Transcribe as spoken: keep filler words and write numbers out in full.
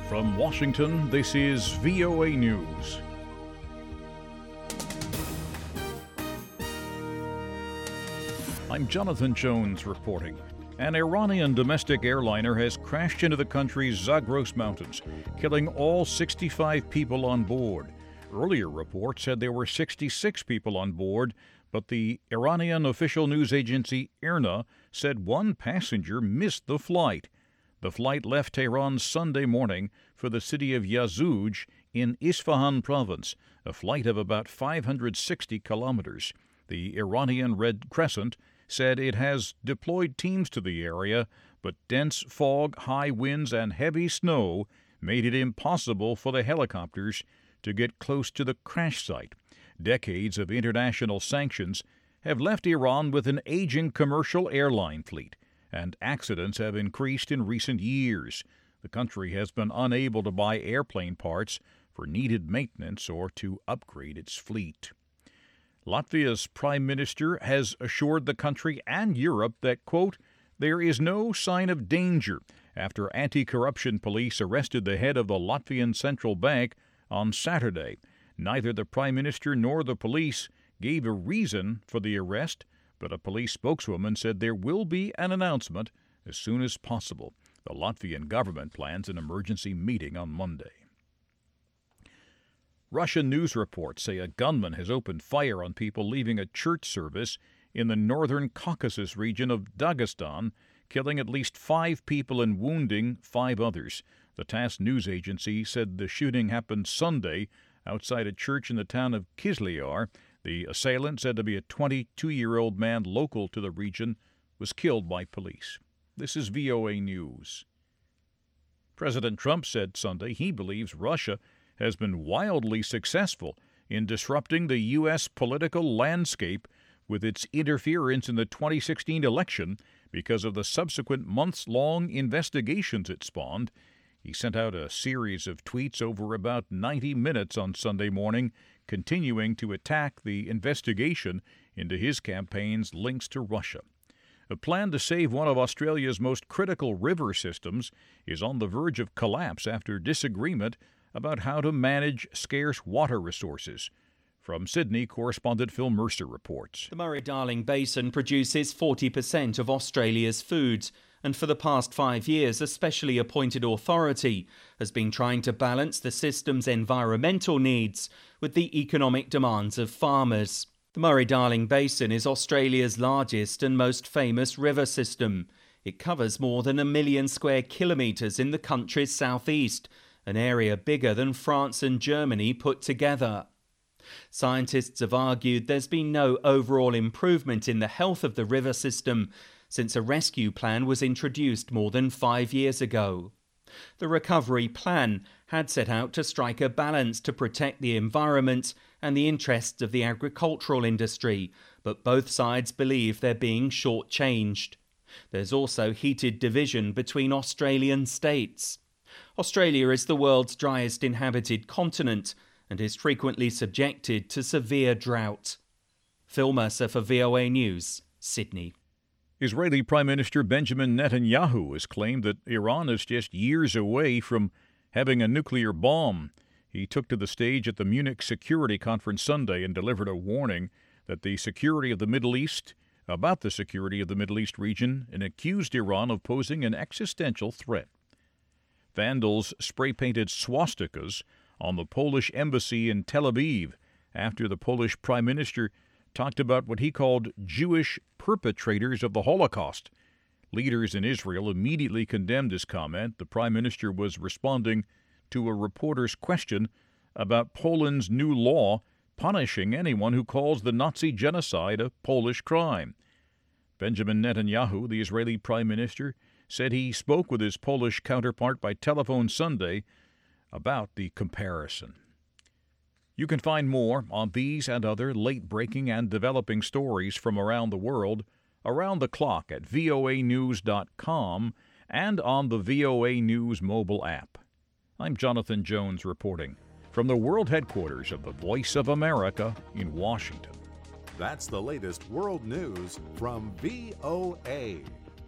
From Washington, this is V O A News. I'm Jonathan Jones reporting. An Iranian domestic airliner has crashed into the country's Zagros Mountains, killing all sixty-five people on board. Earlier reports said there were sixty-six people on board, but the Iranian official news agency IRNA said one passenger missed the flight. The flight left Tehran Sunday morning for the city of Yazouj in Isfahan province, a flight of about five hundred sixty kilometers. The Iranian Red Crescent said it has deployed teams to the area, but dense fog, high winds, and heavy snow made it impossible for the helicopters to get close to the crash site. Decades of international sanctions have left Iran with an aging commercial airline fleet, and accidents have increased in recent years. The country has been unable to buy airplane parts for needed maintenance or to upgrade its fleet. Latvia's prime minister has assured the country and Europe that, quote, there is no sign of danger after anti-corruption police arrested the head of the Latvian Central Bank on Saturday. Neither the prime minister nor the police gave a reason for the arrest, but a police spokeswoman said there will be an announcement as soon as possible. The Latvian government plans an emergency meeting on Monday. Russian news reports say a gunman has opened fire on people leaving a church service in the northern Caucasus region of Dagestan, killing at least five people and wounding five others. The TASS news agency said the shooting happened Sunday outside a church in the town of Kizlyar. The assailant, said to be a twenty-two-year-old man local to the region, was killed by police. This is V O A News. President Trump said Sunday he believes Russia has been wildly successful in disrupting the U S political landscape with its interference in the twenty sixteen election because of the subsequent months-long investigations it spawned. He sent out a series of tweets over about ninety minutes on Sunday morning, continuing to attack the investigation into his campaign's links to Russia. A plan to save one of Australia's most critical river systems is on the verge of collapse after disagreement about how to manage scarce water resources. From Sydney, correspondent Phil Mercer reports. The Murray-Darling Basin produces forty percent of Australia's food, and for the past five years, a specially appointed authority has been trying to balance the system's environmental needs with the economic demands of farmers. The Murray-Darling Basin is Australia's largest and most famous river system. It covers more than a million square kilometres in the country's southeast, an area bigger than France and Germany put together. Scientists have argued there's been no overall improvement in the health of the river system since a rescue plan was introduced more than five years ago. The recovery plan had set out to strike a balance to protect the environment and the interests of the agricultural industry, but both sides believe they're being shortchanged. There's also heated division between Australian states. Australia is the world's driest inhabited continent and is frequently subjected to severe drought. Phil Mercer for V O A News, Sydney. Israeli Prime Minister Benjamin Netanyahu has claimed that Iran is just years away from having a nuclear bomb. He took to the stage at the Munich Security Conference Sunday and delivered a warning that the security of the Middle East, about the security of the Middle East region, and accused Iran of posing an existential threat. Vandals spray-painted swastikas on the Polish embassy in Tel Aviv after the Polish Prime Minister talked about what he called Jewish perpetrators of the Holocaust. Leaders in Israel immediately condemned his comment. The Prime Minister was responding to a reporter's question about Poland's new law punishing anyone who calls the Nazi genocide a Polish crime. Benjamin Netanyahu, the Israeli Prime Minister, said he spoke with his Polish counterpart by telephone Sunday about the comparison. You can find more on these and other late-breaking and developing stories from around the world around the clock at V O A news dot com and on the V O A News mobile app. I'm Jonathan Jones reporting from the world headquarters of the Voice of America in Washington. That's the latest world news from V O A.